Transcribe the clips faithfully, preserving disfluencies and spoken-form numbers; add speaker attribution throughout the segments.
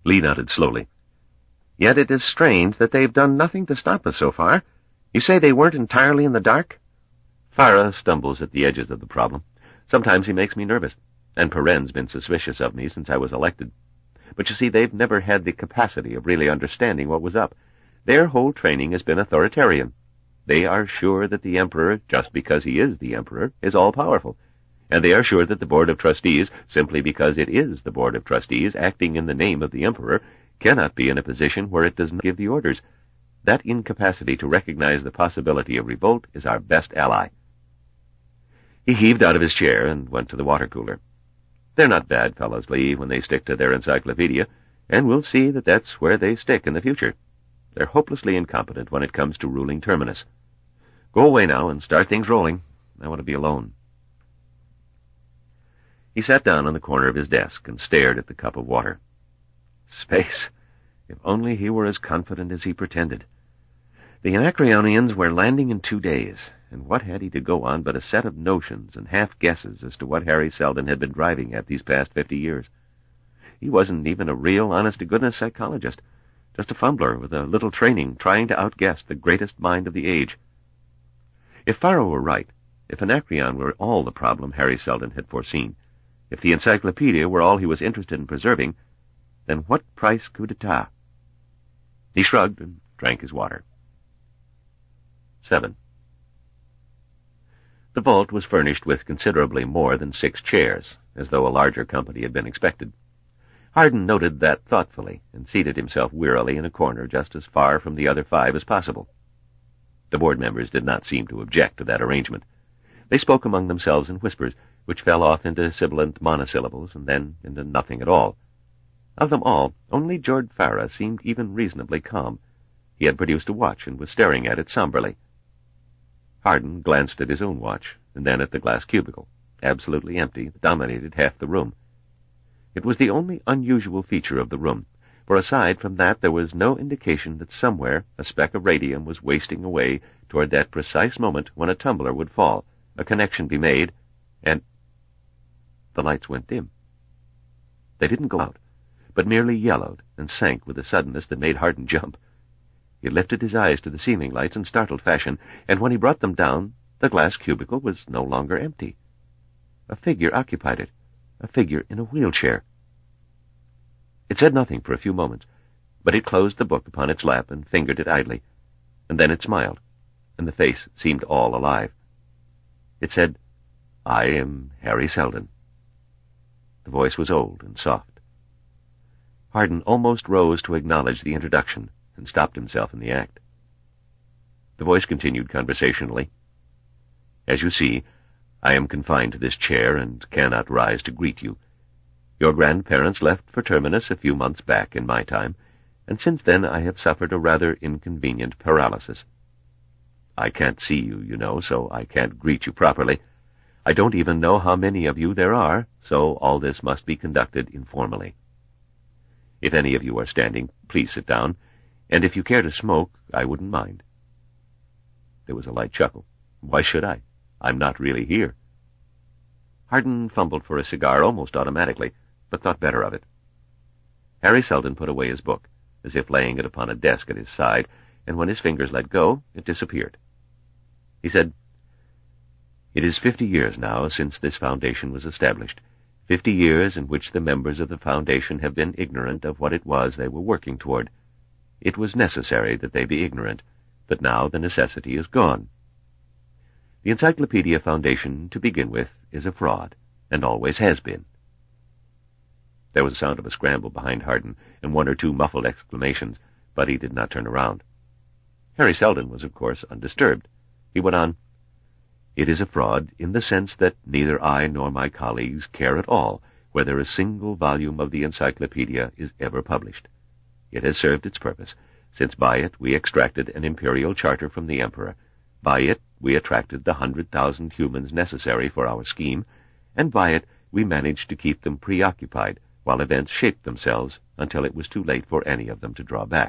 Speaker 1: Lee nodded slowly. "Yet it is strange that they've done nothing to stop us so far. You say they weren't entirely in the dark?" Farah stumbles at the edges of the problem. Sometimes he makes me nervous, and Perren's been suspicious of me since I was elected. But you see, they've never had the capacity of really understanding what was up. Their whole training has been authoritarian. They are sure that the Emperor, just because he is the Emperor, is all-powerful. And they are sure that the Board of Trustees, simply because it is the Board of Trustees acting in the name of the Emperor, cannot be in a position where it does not give the orders. That incapacity to recognize the possibility of revolt is our best ally. He heaved out of his chair and went to the water cooler. "They're not bad fellows, Lee, when they stick to their encyclopedia, and we'll see that that's where they stick in the future. They're hopelessly incompetent when it comes to ruling Terminus. Go away now and start things rolling. I want to be alone." He sat down on the corner of his desk and stared at the cup of water. Space. If only he were as confident as he pretended. The Anacreonians were landing in two days, and what had he to go on but a set of notions and half-guesses as to what Harry Seldon had been driving at these past fifty years? He wasn't even a real, honest-to-goodness psychologist, just a fumbler with a little training trying to outguess the greatest mind of the age. If Farah were right, if Anacreon were all the problem Harry Seldon had foreseen, if the encyclopedia were all he was interested in preserving, then what price coup d'etat? He shrugged and drank his water. Seven. The vault was furnished with considerably more than six chairs, as though a larger company had been expected. Hardin noted that thoughtfully and seated himself wearily in a corner just as far from the other five as possible. The board members did not seem to object to that arrangement. They spoke among themselves in whispers, which fell off into sibilant monosyllables and then into nothing at all. Of them all, only George Farah seemed even reasonably calm. He had produced a watch and was staring at it somberly. Hardin glanced at his own watch, and then at the glass cubicle, absolutely empty, that dominated half the room. It was the only unusual feature of the room, for aside from that there was no indication that somewhere a speck of radium was wasting away toward that precise moment when a tumbler would fall, a connection be made, and... The lights went dim. They didn't go out, but merely yellowed and sank with a suddenness that made Hardin jump. He lifted his eyes to the ceiling lights in startled fashion, and when he brought them down, the glass cubicle was no longer empty. A figure occupied it, a figure in a wheelchair. It said nothing for a few moments, but it closed the book upon its lap and fingered it idly, and then it smiled, and the face seemed all alive. It said, "I am Harry Seldon." The voice was old and soft. Hardin almost rose to acknowledge the introduction and stopped himself in the act. The voice continued conversationally. "As you see, I am confined to this chair and cannot rise to greet you. Your grandparents left for Terminus a few months back in my time, and since then I have suffered a rather inconvenient paralysis. I can't see you, you know, so I can't greet you properly. I don't even know how many of you there are, so all this must be conducted informally. If any of you are standing, please sit down, and if you care to smoke, I wouldn't mind." There was a light chuckle. "Why should I? I'm not really here." Hardin fumbled for a cigar almost automatically, but thought better of it. Harry Seldon put away his book, as if laying it upon a desk at his side, and when his fingers let go, it disappeared. He said, "It is fifty years now since this foundation was established, fifty years in which the members of the foundation have been ignorant of what it was they were working toward. It was necessary that they be ignorant, but now the necessity is gone. The Encyclopedia Foundation, to begin with, is a fraud, and always has been." There was a sound of a scramble behind Hardin, and one or two muffled exclamations, but he did not turn around. Harry Seldon was, of course, undisturbed. He went on, "It is a fraud in the sense that neither I nor my colleagues care at all whether a single volume of the Encyclopedia is ever published. It has served its purpose, since by it we extracted an imperial charter from the Emperor. By it we attracted the hundred thousand humans necessary for our scheme, and by it we managed to keep them preoccupied while events shaped themselves until it was too late for any of them to draw back.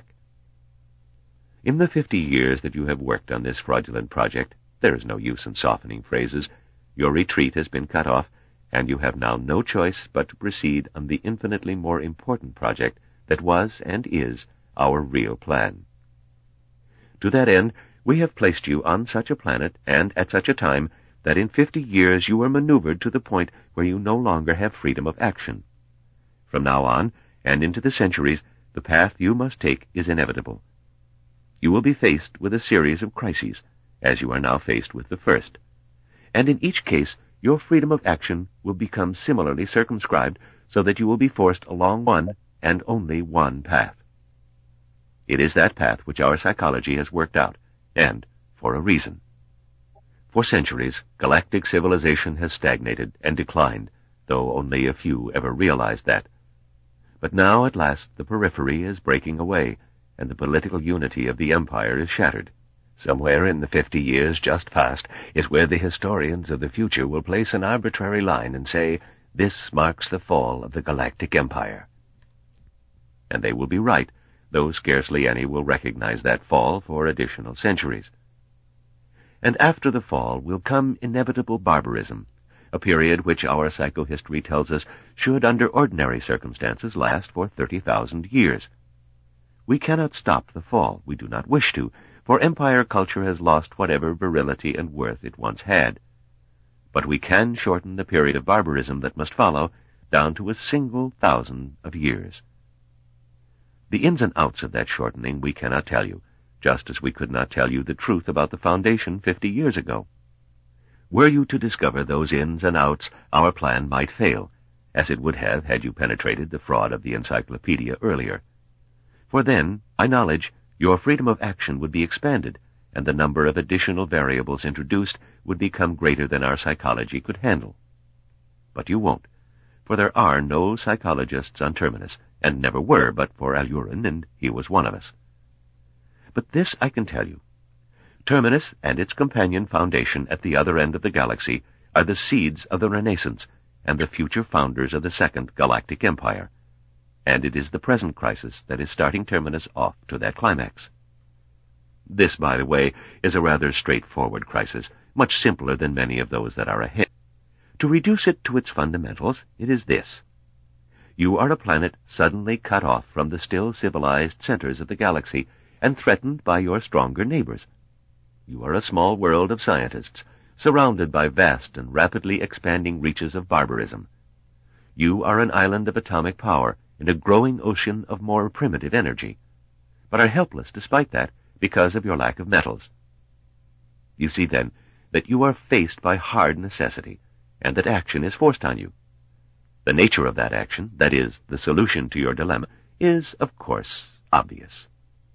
Speaker 1: In the fifty years that you have worked on this fraudulent project, there is no use in softening phrases. Your retreat has been cut off, and you have now no choice but to proceed on the infinitely more important project that was and is our real plan. To that end, we have placed you on such a planet and at such a time that in fifty years you are maneuvered to the point where you no longer have freedom of action. From now on, and into the centuries, the path you must take is inevitable. You will be faced with a series of crises, as you are now faced with the first. And in each case, your freedom of action will become similarly circumscribed so that you will be forced along one and only one path. It is that path which our psychology has worked out, and for a reason. For centuries, galactic civilization has stagnated and declined, though only a few ever realized that. But now, at last, the periphery is breaking away, and the political unity of the empire is shattered. Somewhere in the fifty years just past is where the historians of the future will place an arbitrary line and say, "This marks the fall of the galactic empire." And they will be right, though scarcely any will recognize that fall for additional centuries. And after the fall will come inevitable barbarism, a period which our psychohistory tells us should, under ordinary circumstances, last for thirty thousand years. We cannot stop the fall, we do not wish to, for empire culture has lost whatever virility and worth it once had. But we can shorten the period of barbarism that must follow down to a single thousand of years. The ins and outs of that shortening we cannot tell you, just as we could not tell you the truth about the Foundation fifty years ago. Were you to discover those ins and outs, our plan might fail, as it would have had you penetrated the fraud of the encyclopedia earlier. For then, by knowledge, your freedom of action would be expanded, and the number of additional variables introduced would become greater than our psychology could handle. But you won't, for there are no psychologists on Terminus, and never were but for Alurin, and he was one of us. But this I can tell you. Terminus and its companion Foundation at the other end of the galaxy are the seeds of the Renaissance and the future founders of the Second Galactic Empire. And it is the present crisis that is starting Terminus off to that climax. This, by the way, is a rather straightforward crisis, much simpler than many of those that are ahead. To reduce it to its fundamentals, it is this. You are a planet suddenly cut off from the still civilized centers of the galaxy and threatened by your stronger neighbors. You are a small world of scientists, surrounded by vast and rapidly expanding reaches of barbarism. You are an island of atomic power in a growing ocean of more primitive energy, but are helpless despite that because of your lack of metals. You see, then, that you are faced by hard necessity, and that action is forced on you. The nature of that action, that is, the solution to your dilemma, is, of course, obvious.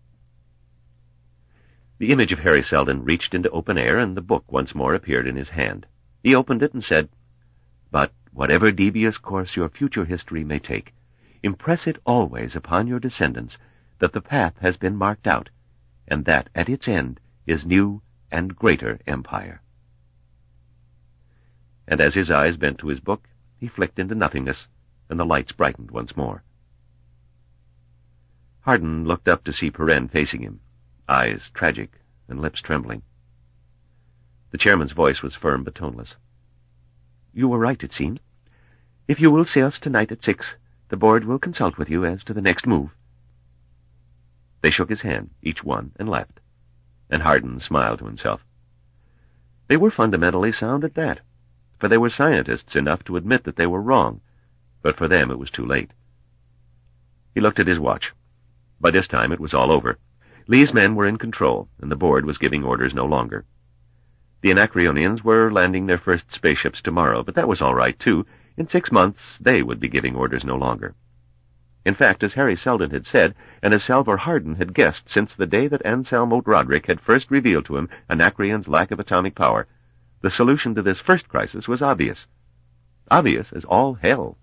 Speaker 1: The image of Harry Seldon reached into open air, and the book once more appeared in his hand. He opened it and said, "But whatever devious course your future history may take, impress it always upon your descendants that the path has been marked out, and that at its end is new and greater empire." And as his eyes bent to his book, he flicked into nothingness, and the lights brightened once more. Hardin looked up to see Perrin facing him, eyes tragic and lips trembling. The chairman's voice was firm but toneless. "You were right, it seems. If you will see us tonight at six, the board will consult with you as to the next move." They shook his hand, each one, and left, and Hardin smiled to himself. They were fundamentally sound at that, for they were scientists enough to admit that they were wrong, but for them it was too late. He looked at his watch. By this time it was all over. Lee's men were in control, and the board was giving orders no longer. The Anacreonians were landing their first spaceships tomorrow, but that was all right, too. In six months, they would be giving orders no longer. In fact, as Harry Seldon had said, and as Salvor Hardin had guessed since the day that Anselmo Roderick had first revealed to him Anacreon's lack of atomic power, the solution to this first crisis was obvious. Obvious as all hell.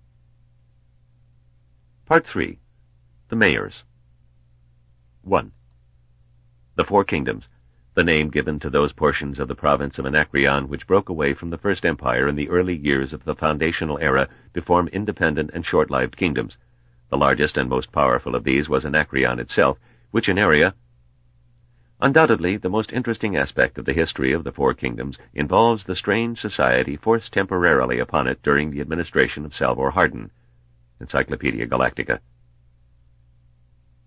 Speaker 1: Part three. The Mayors. One. The Four Kingdoms, the name given to those portions of the province of Anacreon which broke away from the First Empire in the early years of the foundational era to form independent and short-lived kingdoms. The largest and most powerful of these was Anacreon itself, which in area... Undoubtedly, the most interesting aspect of the history of the Four Kingdoms involves the strange society forced temporarily upon it during the administration of Salvor Hardin. Encyclopedia Galactica.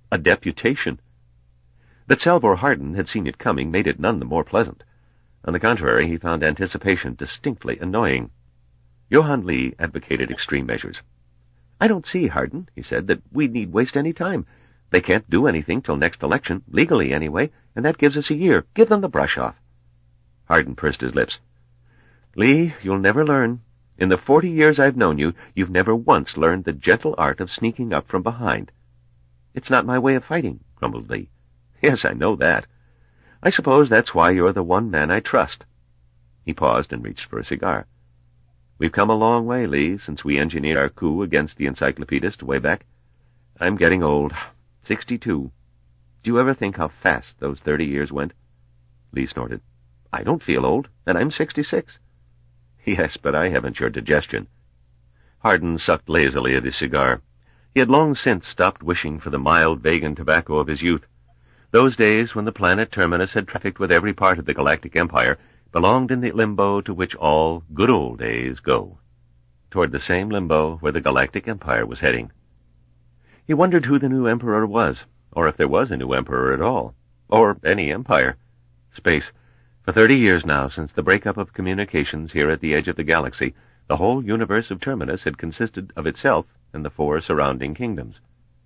Speaker 1: A deputation. That Salvor Hardin had seen it coming made it none the more pleasant. On the contrary, he found anticipation distinctly annoying. Johann Lee advocated extreme measures. "I don't see, Hardin," he said, "that we need waste any time. They can't do anything till next election, legally anyway, and that gives us a year. Give them the brush off." Hardin pursed his lips. "Lee, you'll never learn. In the forty years I've known you, you've never once learned the gentle art of sneaking up from behind." "It's not my way of fighting," grumbled Lee. "Yes, I know that. I suppose that's why you're the one man I trust." He paused and reached for a cigar. "We've come a long way, Lee, since we engineered our coup against the encyclopedists way back. I'm getting old. Sixty-two. Do you ever think how fast those thirty years went?" Lee snorted. "I don't feel old, and I'm sixty-six." "Yes, but I haven't your digestion." Hardin sucked lazily at his cigar. He had long since stopped wishing for the mild vegan tobacco of his youth. Those days when the planet Terminus had trafficked with every part of the galactic empire belonged in the limbo to which all good old days go, toward the same limbo where the galactic empire was heading. He wondered who the new emperor was, or if there was a new emperor at all, or any empire. Space. For thirty years now, since the breakup of communications here at the edge of the galaxy, the whole universe of Terminus had consisted of itself and the four surrounding kingdoms.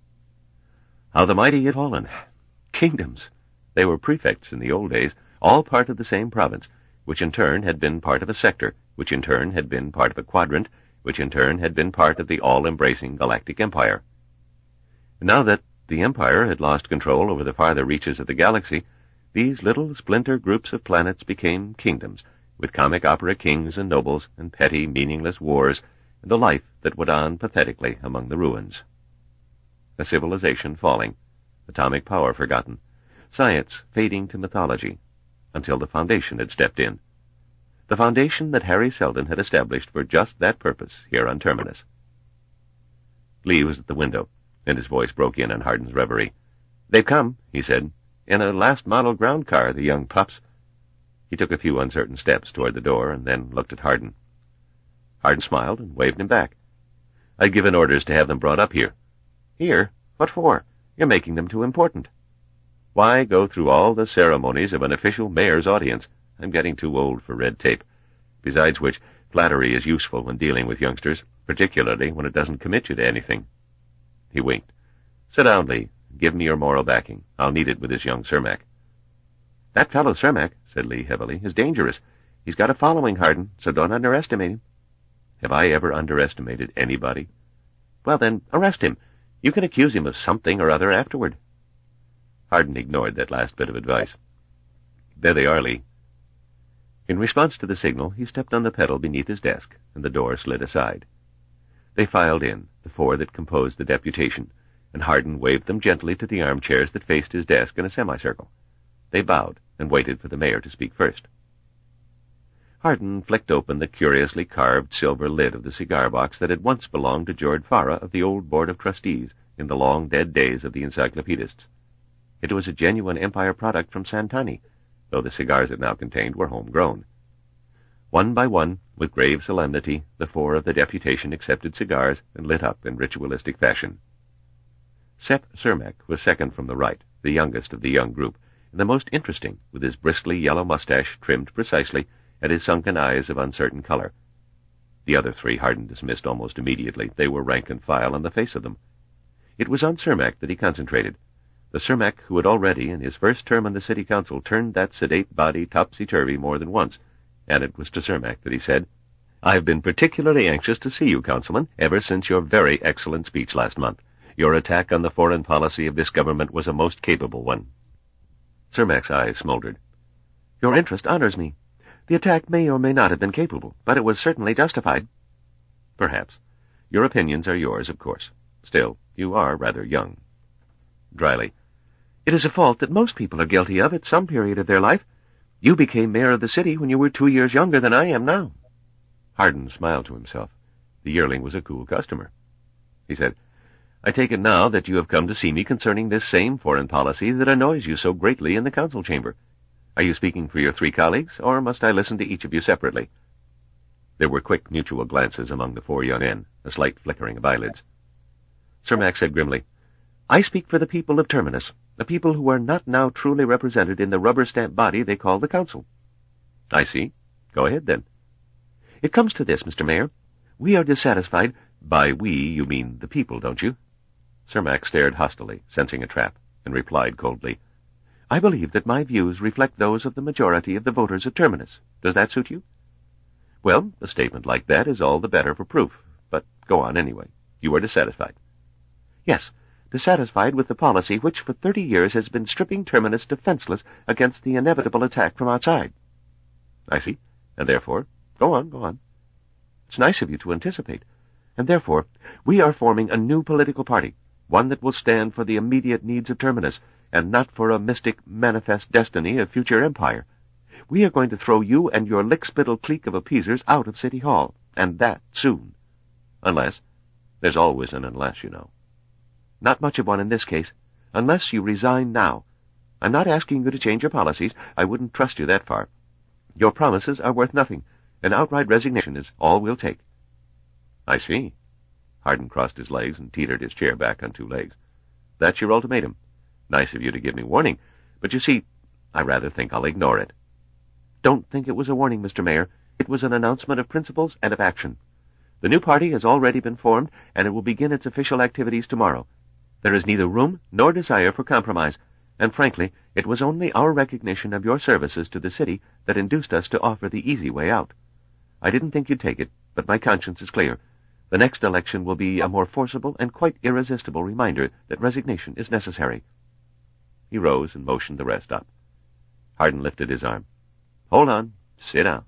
Speaker 1: How the mighty had fallen! Kingdoms! They were prefects in the old days, all part of the same province, which in turn had been part of a sector, which in turn had been part of a quadrant, which in turn had been part of the all-embracing galactic empire. And now that the empire had lost control over the farther reaches of the galaxy, these little splinter groups of planets became kingdoms, with comic opera kings and nobles and petty, meaningless wars, and a life that went on pathetically among the ruins. A civilization falling, atomic power forgotten, science fading to mythology, until the Foundation had stepped in. The Foundation that Harry Seldon had established for just that purpose here on Terminus. Lee was at the window, and his voice broke in on Hardin's reverie. "They've come," he said. "In a last-model ground car, the young pups." He took a few uncertain steps toward the door and then looked at Hardin. Hardin smiled and waved him back. "I'd given orders to have them brought up here." "Here? What for? You're making them too important." "Why go through all the ceremonies of an official mayor's audience? I'm getting too old for red tape. Besides which, flattery is useful when dealing with youngsters, particularly when it doesn't commit you to anything." He winked. "Sit down, Lee. Give me your moral backing. I'll need it with this young Cermak." "That fellow Cermak," said Lee heavily, "is dangerous. He's got a following, Hardin, so don't underestimate him." "Have I ever underestimated anybody?" "Well, then, arrest him. You can accuse him of something or other afterward." Hardin ignored that last bit of advice. "There they are, Lee." In response to the signal, he stepped on the pedal beneath his desk, and the door slid aside. They filed in, the four that composed the deputation, and Hardin waved them gently to the armchairs that faced his desk in a semicircle. They bowed and waited for the mayor to speak first. Hardin flicked open the curiously carved silver lid of the cigar box that had once belonged to George Farah of the old Board of Trustees in the long dead days of the encyclopedists. It was a genuine Empire product from Santani, though the cigars it now contained were homegrown. One by one, with grave solemnity, the four of the deputation accepted cigars and lit up in ritualistic fashion. Sepp Cermak was second from the right, the youngest of the young group, and the most interesting, with his bristly yellow mustache trimmed precisely, and his sunken eyes of uncertain color. The other three Hardin dismissed almost immediately. They were rank and file on the face of them. It was on Cermak that he concentrated, the Cermak who had already, in his first term on the city council, turned that sedate body topsy-turvy more than once, and it was to Cermak that he said, "I've been particularly anxious to see you, Councilman, ever since your very excellent speech last month. Your attack on the foreign policy of this government was a most capable one." Cermak's eyes smoldered. "Your interest honors me. The attack may or may not have been capable, but it was certainly justified." "Perhaps. Your opinions are yours, of course. Still, you are rather young." Dryly, "It is a fault that most people are guilty of at some period of their life. You became mayor of the city when you were two years younger than I am now." Hardin smiled to himself. The yearling was a cool customer. He said, "I take it now that you have come to see me concerning this same foreign policy that annoys you so greatly in the council chamber. Are you speaking for your three colleagues, or must I listen to each of you separately?" There were quick mutual glances among the four young men, a slight flickering of eyelids. Cermak said grimly, I speak for the people of Terminus, the people who are not now truly represented in the rubber-stamp body they call the Council." "I see. Go ahead, then." "It comes to this, Mister Mayor. We are dissatisfied—" "By we, you mean the people, don't you?" Cermak stared hostilely, sensing a trap, and replied coldly, "I believe that my views reflect those of the majority of the voters at Terminus. Does that suit you?" "Well, a statement like that is all the better for proof. But go on anyway. You are dissatisfied." "Yes, dissatisfied with the policy which for thirty years has been stripping Terminus defenseless against the inevitable attack from outside." "I see. And therefore—" "Go on, go on." "It's nice of you to anticipate. And therefore, we are forming a new political party, one that will stand for the immediate needs of Terminus, and not for a mystic manifest destiny of future empire. We are going to throw you and your lick-spittle clique of appeasers out of City Hall, and that soon. Unless— there's always an unless, you know." "Not much of one in this case. Unless you resign now. I'm not asking you to change your policies. I wouldn't trust you that far. Your promises are worth nothing. An outright resignation is all we'll take." "I see." Hardin crossed his legs and teetered his chair back on two legs. "That's your ultimatum. Nice of you to give me warning. But you see, I rather think I'll ignore it." "Don't think it was a warning, Mister Mayor. It was an announcement of principles and of action. The new party has already been formed, and it will begin its official activities tomorrow. There is neither room nor desire for compromise, and frankly, it was only our recognition of your services to the city that induced us to offer the easy way out. I didn't think you'd take it, but my conscience is clear. The next election will be a more forcible and quite irresistible reminder that resignation is necessary." He rose and motioned the rest up. Hardin lifted his arm. "Hold on. Sit down."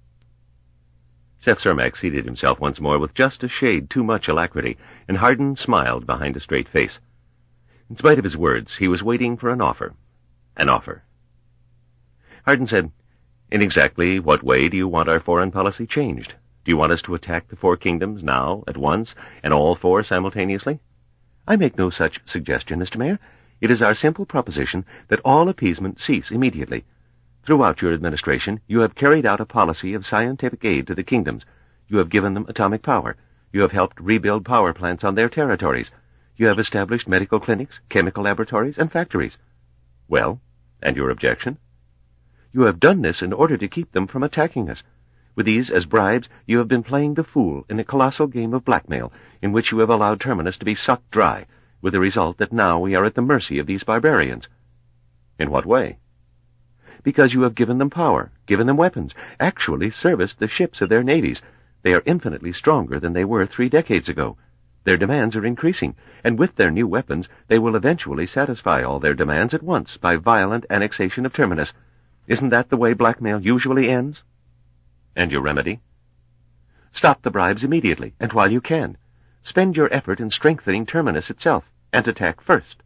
Speaker 1: Seth Cermak seated himself once more with just a shade too much alacrity, and Hardin smiled behind a straight face. In spite of his words, he was waiting for an offer. An offer. Hardin said, "In exactly what way do you want our foreign policy changed? Do you want us to attack the four kingdoms now, at once, and all four simultaneously?" "I make no such suggestion, Mister Mayor. It is our simple proposition that all appeasement cease immediately. Throughout your administration, you have carried out a policy of scientific aid to the kingdoms. You have given them atomic power. You have helped rebuild power plants on their territories. You have established medical clinics, chemical laboratories, and factories." "Well, and your objection?" "You have done this in order to keep them from attacking us. With these as bribes, you have been playing the fool in a colossal game of blackmail, in which you have allowed Terminus to be sucked dry, with the result that now we are at the mercy of these barbarians." "In what way?" "Because you have given them power, given them weapons, actually serviced the ships of their navies. They are infinitely stronger than they were three decades ago. Their demands are increasing, and with their new weapons they will eventually satisfy all their demands at once by violent annexation of Terminus. Isn't that the way blackmail usually ends?" "And your remedy?" "Stop the bribes immediately, and while you can. Spend your effort in strengthening Terminus itself, and attack first."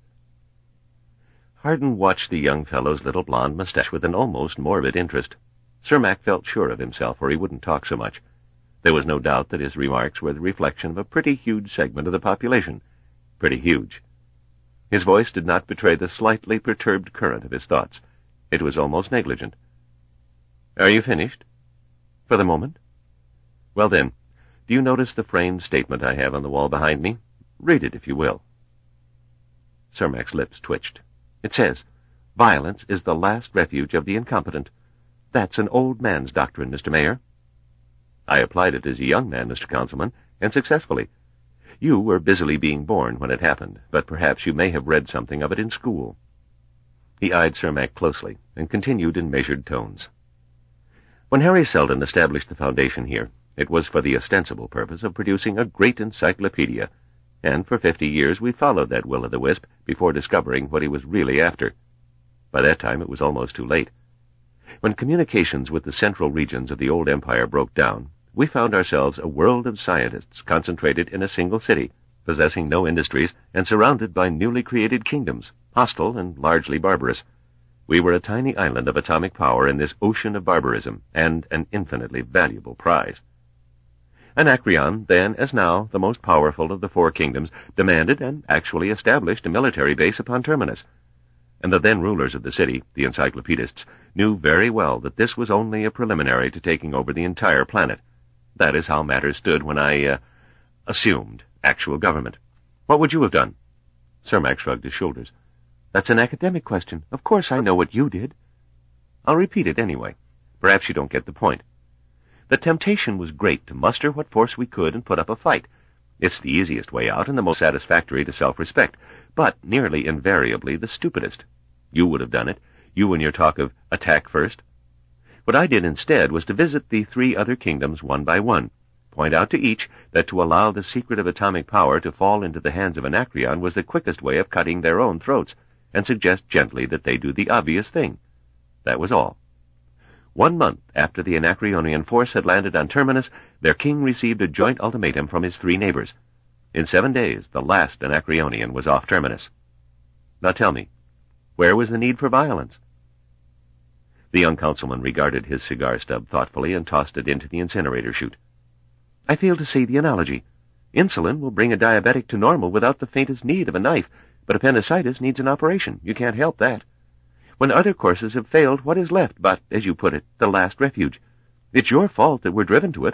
Speaker 1: Hardin watched the young fellow's little blond mustache with an almost morbid interest. Cermak felt sure of himself, or he wouldn't talk so much. There was no doubt that his remarks were the reflection of a pretty huge segment of the population. Pretty huge. His voice did not betray the slightly perturbed current of his thoughts. It was almost negligent. "Are you finished?" "For the moment." "Well then, do you notice the framed statement I have on the wall behind me? Read it, if you will." Cermak's lips twitched. "It says, 'Violence is the last refuge of the incompetent.' That's an old man's doctrine, Mister Mayor." "I applied it as a young man, Mister Councilman, and successfully. You were busily being born when it happened, but perhaps you may have read something of it in school." He eyed Cermak closely, and continued in measured tones. "When Harry Seldon established the foundation here, it was for the ostensible purpose of producing a great encyclopedia, and for fifty years we followed that will-o'-the-wisp before discovering what he was really after. By that time it was almost too late. When communications with the central regions of the old empire broke down, we found ourselves a world of scientists concentrated in a single city, possessing no industries and surrounded by newly created kingdoms, hostile and largely barbarous. We were a tiny island of atomic power in this ocean of barbarism, and an infinitely valuable prize. Anacreon, then as now the most powerful of the four kingdoms, demanded and actually established a military base upon Terminus. And the then rulers of the city, the encyclopedists, knew very well that this was only a preliminary to taking over the entire planet. That is how matters stood when I, uh, assumed actual government. What would you have done?" Cermak shrugged his shoulders. That's an academic question. Of course I know what you did. I'll repeat it anyway. Perhaps you don't get the point. The temptation was great to muster what force we could and put up a fight. It's the easiest way out and the most satisfactory to self-respect, but nearly invariably the stupidest. You would have done it, you and your talk of attack first. What I did instead was to visit the three other kingdoms one by one, point out to each that to allow the secret of atomic power to fall into the hands of Anacreon was the quickest way of cutting their own throats, and suggest gently that they do the obvious thing. That was all. One month after the Anacreonian force had landed on Terminus, their king received a joint ultimatum from his three neighbors. In seven days, the last Anacreonian was off Terminus. Now tell me, where was the need for violence? The young councilman regarded his cigar stub thoughtfully and tossed it into the incinerator chute. I fail to see the analogy. Insulin will bring a diabetic to normal without the faintest need of a knife, but appendicitis needs an operation. You can't help that. When other courses have failed, what is left but, as you put it, the last refuge? It's your fault that we're driven to it.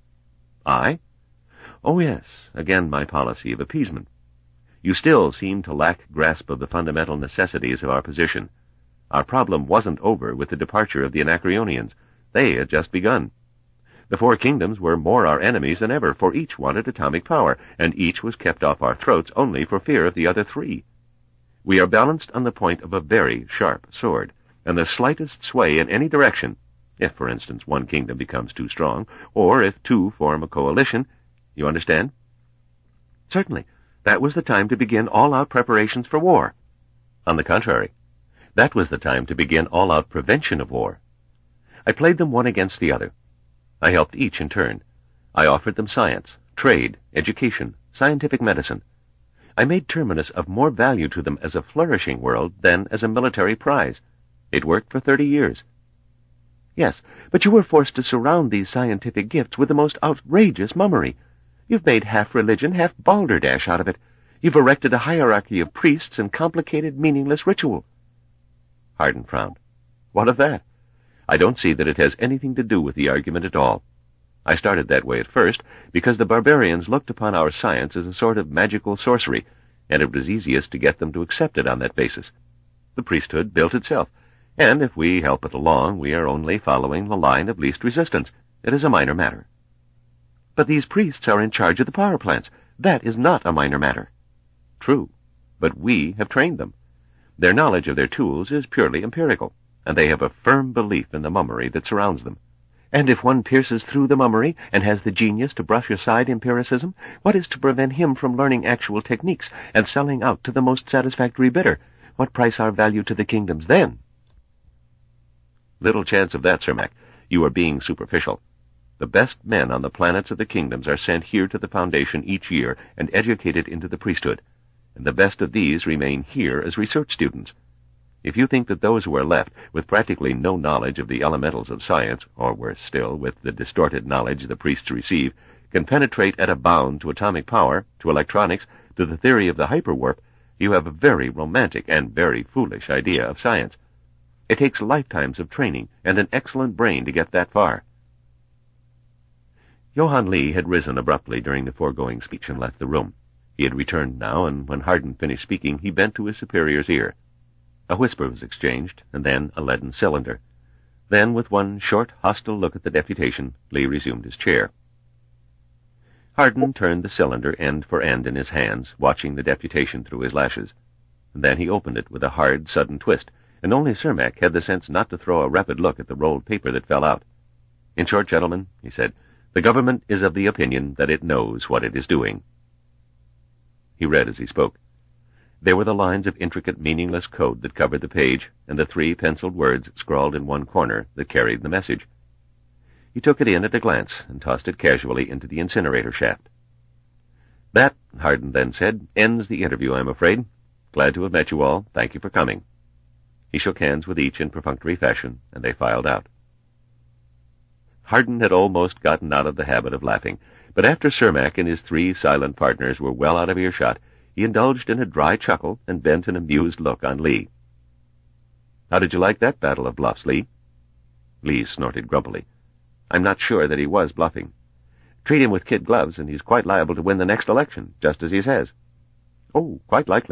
Speaker 1: I? Oh, yes, again my policy of appeasement. You still seem to lack grasp of the fundamental necessities of our position. Our problem wasn't over with the departure of the Anacreonians. They had just begun. The four kingdoms were more our enemies than ever, for each wanted atomic power, and each was kept off our throats only for fear of the other three. We are balanced on the point of a very sharp sword, and the slightest sway in any direction, if, for instance, one kingdom becomes too strong, or if two form a coalition, you understand? Certainly. That was the time to begin all-out preparations for war. On the contrary, that was the time to begin all-out prevention of war. I played them one against the other. I helped each in turn. I offered them science, trade, education, scientific medicine. I made Terminus of more value to them as a flourishing world than as a military prize. It worked for thirty years. Yes, but you were forced to surround these scientific gifts with the most outrageous mummery. You've made half religion, half balderdash out of it. You've erected a hierarchy of priests and complicated, meaningless ritual. Hardin frowned. What of that? I don't see that it has anything to do with the argument at all. I started that way at first, because the barbarians looked upon our science as a sort of magical sorcery, and it was easiest to get them to accept it on that basis. The priesthood built itself, and if we help it along, we are only following the line of least resistance. It is a minor matter. But these priests are in charge of the power plants. That is not a minor matter. True, but we have trained them. Their knowledge of their tools is purely empirical, and they have a firm belief in the mummery that surrounds them. And if one pierces through the mummery and has the genius to brush aside empiricism, what is to prevent him from learning actual techniques and selling out to the most satisfactory bidder? What price our value to the kingdoms then? Little chance of that, Cermak. You are being superficial. The best men on the planets of the kingdoms are sent here to the Foundation each year and educated into the priesthood, and the best of these remain here as research students. If you think that those who are left, with practically no knowledge of the elementals of science, or worse still, with the distorted knowledge the priests receive, can penetrate at a bound to atomic power, to electronics, to the theory of the hyperwarp, you have a very romantic and very foolish idea of science. It takes lifetimes of training and an excellent brain to get that far. Johann Lee had risen abruptly during the foregoing speech and left the room. He had returned now, and when Hardin finished speaking, he bent to his superior's ear. A whisper was exchanged, and then a leaden cylinder. Then, with one short, hostile look at the deputation, Lee resumed his chair. Hardin turned the cylinder end for end in his hands, watching the deputation through his lashes. And then he opened it with a hard, sudden twist, and only Cermak had the sense not to throw a rapid look at the rolled paper that fell out. In short, gentlemen, he said, the government is of the opinion that it knows what it is doing. He read as he spoke. There were the lines of intricate, meaningless code that covered the page, and the three penciled words scrawled in one corner that carried the message. He took it in at a glance and tossed it casually into the incinerator shaft. That, Hardin then said, ends the interview, I'm afraid. Glad to have met you all. Thank you for coming. He shook hands with each in perfunctory fashion, and they filed out. Hardin had almost gotten out of the habit of laughing, but after Cermak and his three silent partners were well out of earshot, he indulged in a dry chuckle and bent an amused look on Lee. How did you like that battle of bluffs, Lee? Lee snorted grumpily. I'm not sure that he was bluffing. Treat him with kid gloves, and he's quite liable to win the next election, just as he says. Oh, quite likely.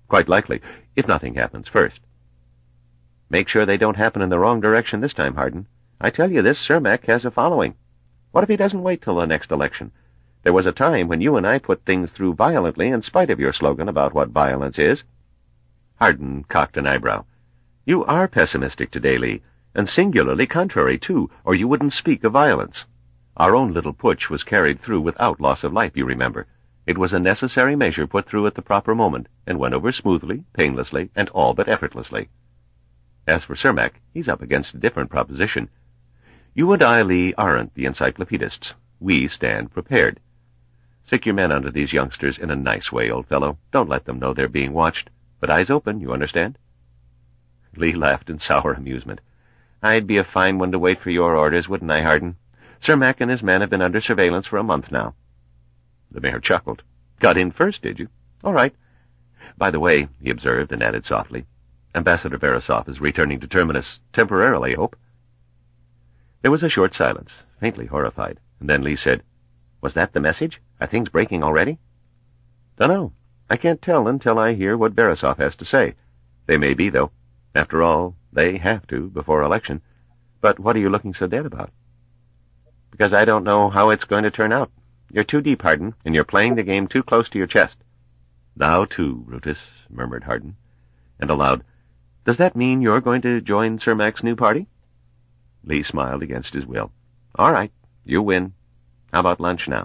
Speaker 1: Quite likely, if nothing happens first. Make sure they don't happen in the wrong direction this time, Hardin. I tell you, this Cermak has a following. What if he doesn't wait till the next election? There was a time when you and I put things through violently in spite of your slogan about what violence is. Hardin cocked an eyebrow. You are pessimistic today, Lee, and singularly contrary, too, or you wouldn't speak of violence. Our own little putsch was carried through without loss of life, you remember. It was a necessary measure put through at the proper moment, and went over smoothly, painlessly, and all but effortlessly. As for Cermak, he's up against a different proposition. You and I, Lee, aren't the encyclopedists. We stand prepared. Stick your men onto these youngsters in a nice way, old fellow. Don't let them know they're being watched. But eyes open, you understand? Lee laughed in sour amusement. I'd be a fine one to wait for your orders, wouldn't I, Hardin? Cermak and his men have been under surveillance for a month now. The mayor chuckled. Got in first, did you? All right. By the way, he observed and added softly, Ambassador Verasov is returning to Terminus, temporarily, I hope. There was a short silence, faintly horrified, and then Lee said, Was that the message? Are things breaking already? Dunno. I can't tell until I hear what Verasov has to say. They may be, though. After all, they have to before election. But what are you looking so dead about? Because I don't know how it's going to turn out. You're too deep, Hardin, and you're playing the game too close to your chest. Thou too, Brutus, murmured Hardin, and aloud, Does that mean you're going to join Cermak's new party? Lee smiled against his will. All right, you win. How about lunch now?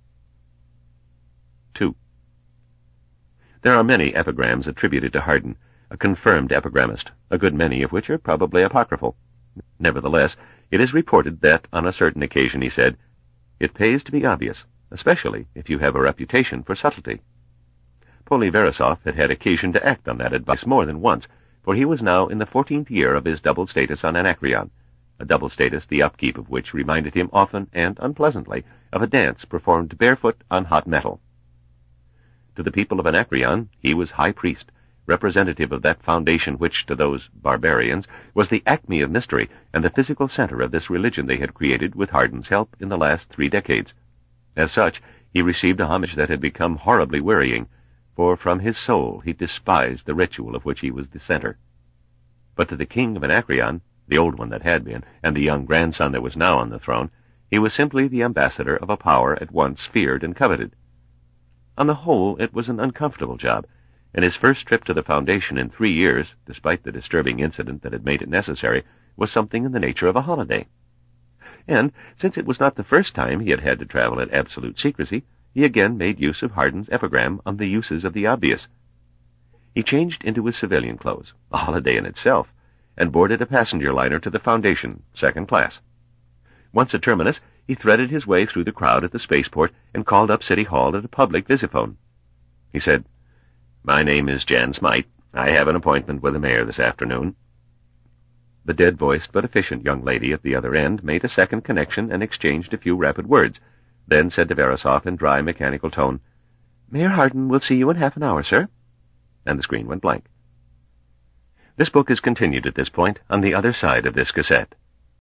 Speaker 1: Two. There are many epigrams attributed to Hardin, a confirmed epigrammist, a good many of which are probably apocryphal. Nevertheless, it is reported that, on a certain occasion, he said, It pays to be obvious, especially if you have a reputation for subtlety. Polly Verasov had had occasion to act on that advice more than once, for he was now in the fourteenth year of his double status on Anacreon, a double status the upkeep of which reminded him often and unpleasantly of a dance performed barefoot on hot metal. To the people of Anacreon he was high priest, representative of that foundation which, to those barbarians, was the acme of mystery and the physical center of this religion they had created with Hardin's help in the last three decades. As such, he received a homage that had become horribly wearying, for from his soul he despised the ritual of which he was the center. But to the king of Anacreon, the old one that had been, and the young grandson that was now on the throne, he was simply the ambassador of a power at once feared and coveted. On the whole, it was an uncomfortable job, and his first trip to the Foundation in three years, despite the disturbing incident that had made it necessary, was something in the nature of a holiday. And, since it was not the first time he had had to travel in absolute secrecy, he again made use of Hardin's epigram on the uses of the obvious. He changed into his civilian clothes, a holiday in itself, and boarded a passenger liner to the Foundation, second class. Once at Terminus, he threaded his way through the crowd at the spaceport and called up City Hall at a public visiphone. He said, My name is Jan Smythe. I have an appointment with the mayor this afternoon. The dead-voiced but efficient young lady at the other end made a second connection and exchanged a few rapid words, then said to Verasov in dry, mechanical tone, Mayor Hardin will see you in half an hour, sir. And the screen went blank. This book is continued at this point on the other side of this cassette.